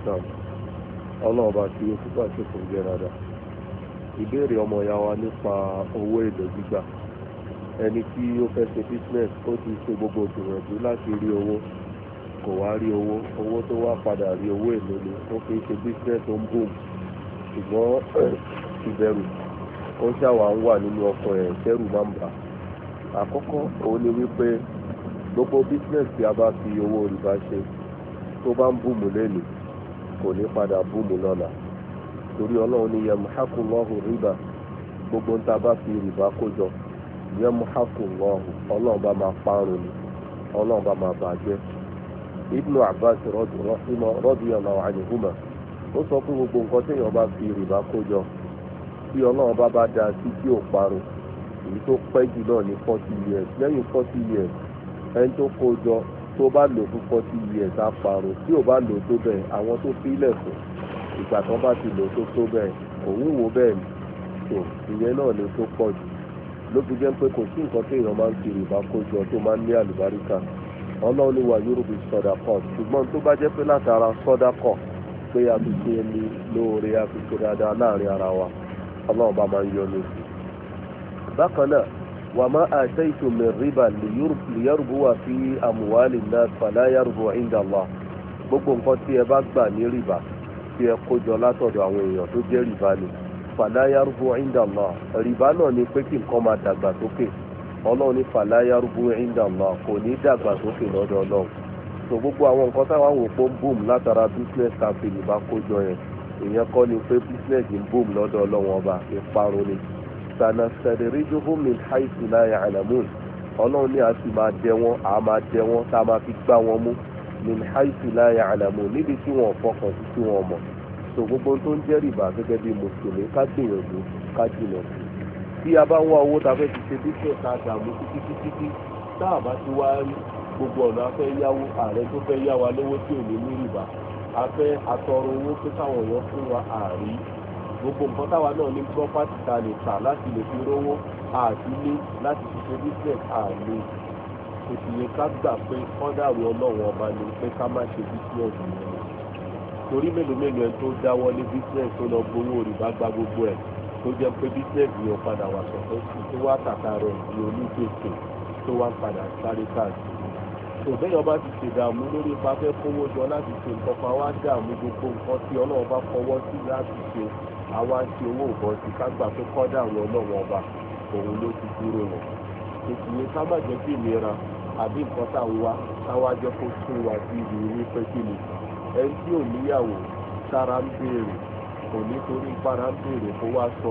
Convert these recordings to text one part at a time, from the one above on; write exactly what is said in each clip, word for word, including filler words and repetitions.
Islam ọlọ́run bá ti oṣù bá ṣe kò jẹ́ dáadáa. Ìbéèrè ọmọ ìyá wa nípa owó èlé gbígbà. Ẹni tí ó fẹ́ ṣe business ó ti ṣe gbogbo ìgbìyànjú láti rí owó, kò wá rí owó, owó tó wá padà rí owó èlé ni ó fi ṣe business tó ń boom. Ṣùgbọ́n ìbẹ̀rù ó ṣàwà ń wà nínú ọkọ̀ ẹ̀ tẹ́rù máa ń bà. Àkọ́kọ́ òun ni wípé gbogbo business tí a bá fi owó rìbá ṣe tó bá ń búùmù lẹ́nu kò ní padà búùmù lọ́la. Torí ọlọ́run ní yamhaqullahu rìbá, gbogbo ń ta bá fi rìbá kó jọ yamhaqullahu, ọlọ́run bá máa parun ni, ọlọ́run bá máa bàjẹ́. Ibn Abbas radiyallahu anhuma ó sọ pé gbogbo nǹkan téèyàn bá fi rìbá kó jọ tí ọlọ́run bá bá da sí tí ò parun, èyí tó pẹ́ jù náà ní forty years. Lẹ́yìn forty years ẹni tó kó jọ tó bá lò fún forty years á parun. Tí ò bá lò tó bẹ́ẹ̀, àwọn tó fi ilẹ̀ fún ìgbà tán bá ti lò tó tó bẹ́ẹ̀ òun wò bẹ́ẹ̀ ni. tó ìyẹn náà ni tó pọ̀ jù ló fi jẹ́ pé kò sí nǹkan téèyàn máa ń fi rìbá kó jọ tó máa ń ní àlùbáríkà. ọlọ́run ní wà yorùbá sọ́dákọ̀, ṣùgbọ́n tó bá jẹ́ pé látara sọ́dákọ̀ pé a fi ṣe ẹni lóore, a fi ṣe dáadáa láàrin ara wa, ọlọ́run bá máa ń yọ ní oṣù. bákan náà wà má ataytum min riba liyarbuwa fi amwali nnas fala yarbu inda Allah. gbogbo nǹkan tí ẹ bá gbà ní rìbá tí ẹ kó jọ látọ̀dọ̀ àwọn èèyàn tó jẹ́ rìbá ni fala yarbu inda Allah. rìbá náà ni pé kí nǹkan máa dàgbà sókè. ọlọ́run ní fala yarbu inda Allah, kò ní dàgbà sókè lọ́dọ̀ ọlọ́run. so gbogbo àwọn nǹkan táwọn wò pé ń boom látara business campaign rìbá kó jọ yẹn, ìyẹn kọ́ ni pé business ń boom lọ́dọ̀ ọlọ́run ọba, ìparun ni. sanastadrijuhum min haythu la ya'lamun. ọlọ́run ní a sì máa dẹ wọ́n, a máa dẹ wọ́n tá a máa fi gbá wọn mú min haythu la ya'lamun, níbi tí wọ́n fọkàn sí tí wọ́n mọ̀. so gbogbo tó ń jẹ́ rìbá gẹ́gẹ́ bí mùsùlùmí ká gbìyànjú ká jìnà sí. tí a bá ń wá owó tá a fẹ́ fi ṣe business ká dààmú títí títí tí tá a bá ti wá rí gbogbo ọ̀nà a fẹ́ yáwó, ààrẹ tó fẹ́ yá wa lówó tí ò ní ní rìbá, a fẹ́ atọrọ owó pé káwọn èèyàn fún wa àárí. gbogbo nǹkan táwa náà ní property ta lè tà láti lè fi rówó àti ilé láti fi ṣe business àlè. kò sì yẹ ká gbà pé kọ́dàrú ọlọ́run ọba ni pé ká má ṣe business yẹn. torí mélòó mélòó ẹ tó dáwọ́ ní business tó lọ gbowó rìbá gba gbogbo ẹ̀ tó jẹ́ pé business yẹn padà wà sọ̀tọ̀ sí tó wá tàkà rẹ̀ di onígbèsè tó wá padà sáré káàkiri. tòbẹ́yọ̀ bá ti ṣèdààmú lórí ipa fẹ́ kówó jọ láti ṣe nǹkan kan, wá dààmú gbogbo nǹkan tí ọlọ́run bá fọwọ́ sí láti ṣe, àwa ṣe owó ìbọn sí ká gbà pé kọ́dà àwọn ọlọ́run ọba òun ló ti dúró wọn. ìṣòro ká má jẹ́ kí ìlera àbí nǹkan tá à ń wá káwá jẹ́ kó tún wá sí ìlú ní pé kí ni ẹni tí ò níyàwó sára ń béèrè kò ní torí para ń béèrè kó wá sọ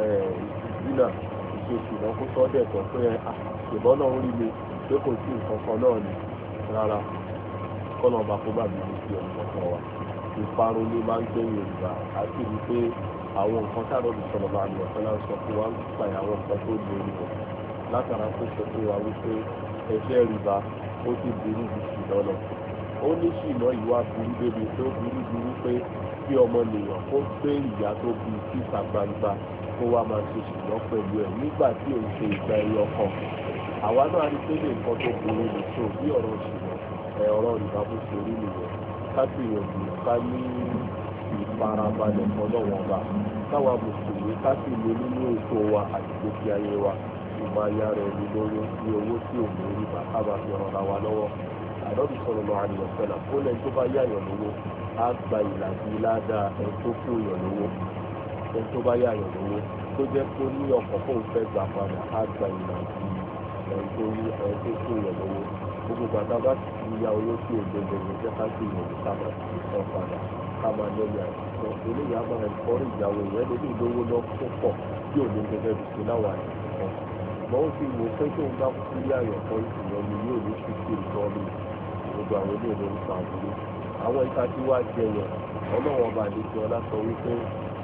ìdílà ìṣèṣù náà kó sọ dẹ̀ tán pé ìbọn náà ń rí mi pé kò sí nǹkan kan náà ni rárá. kọ́nà ọba kó bá mi ní sí ọ̀nà kan wa. ìparun ni máa ń gbé yorùbá àti wípé àwọn nǹkan tá a lọ́dún sọ̀rọ̀ máa ń lọ fẹ́lá sọ fún wa ń pa àwọn nǹkan tó lórí wọn látara tó sọ fún wa wípé ẹ̀ṣẹ̀ rìbá ó ti burú ju ṣìnà lọ. ó ní ṣìnà ìwà burú débi tó burú burú pé kí ọmọnìyàn kó gbé ìyá tó bí síta gbangba kó wá máa ṣe ṣìnà pẹ̀lú ẹ̀ nígbà tí òun ṣe ìgbà ẹyọ kan. àwa náà rí pé lè nǹkan tó burú ní tó bí ọ̀rọ̀ ṣìnà ẹ̀ ọ̀rọ̀ rìbá bó ṣe rí nìyẹn. ká gbìyànjú ká ní ìfarabalẹ̀ fọlọ́wọ́n ọba káwa mùsùlùmí ká sì lè nínú ètò wa àti gbèsè ayé wa ìmọ̀ ayá rẹ̀ ní lórí ní owó tí ò ní rí bàtà bá fi ràn ra wa lọ́wọ́. àdọ́bí sọ̀rọ̀ lọ àríyàn sẹ́là ó lẹ́ni tó bá yáyàn lówó á gba ìlàjì ládàá ẹni tó fún èèyàn lówó. ẹni tó bá yáyàn lówó tó jẹ́ pé ní ọkọ̀ fóun fẹ́ gbà padà á gba ìlàjì ẹni tó ní ẹni tó fún èèyàn lówó. gbogbo bàtà bá ti fi ya owó tí ò gbẹgbẹ yẹn jẹ́ ká sì yàn ká máa ti sọ padà ká máa lẹ́nu àìsàn eléyìí á máa ẹ̀kọ́ ìyàwó ìyẹn lè ní ìlówó lọ tó pọ̀ tí ò ní gẹ́gẹ́ bí ṣe láwọn àìsàn. ṣùgbọ́n ó sì wò pé tóun bá kú sí àyàn kan ìṣìyàn ni yóò ní fi ṣe ìtọ́ mi gbogbo àwọn ilé ìlú nípa àbúrò. àwọn ìka tí wàá jẹ yẹn ọlọ́wọ́n ọba àlejò ọlá sọ wípé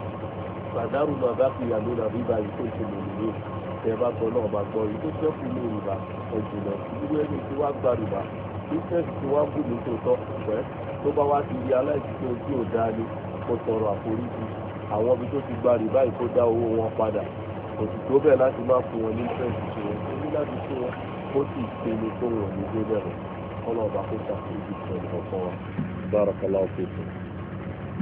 sàdárù náà bá fi yà lónà bíbá yìí tó ṣe lè nìyẹn tẹ bá gbọ́ náà bá gbọ́ yìí tó ṣẹ́kù ní ìrìbà ẹ̀jìnà irú ẹni tí wàá gba rìbà bísẹ́ẹ̀sì tí wàá bù ní tòótọ́ pẹ́ tó bá wá ti rí aláìsí ojú ò dáa ni kó tọrọ àforíjì àwọn ibi tó ti gba rìbá yìí kó dá owó wọn padà kò sì tó bẹ́ẹ̀ láti má fún wọn ní fẹ́ẹ̀sì tí wọn ó ní láti fún wọn kó sì pinnu tó wọn ní gbé bẹ̀rẹ̀ kọ́nà ọba kó ṣàforíjì pẹ̀lú ọ̀kan wa. Barakallahu fikum.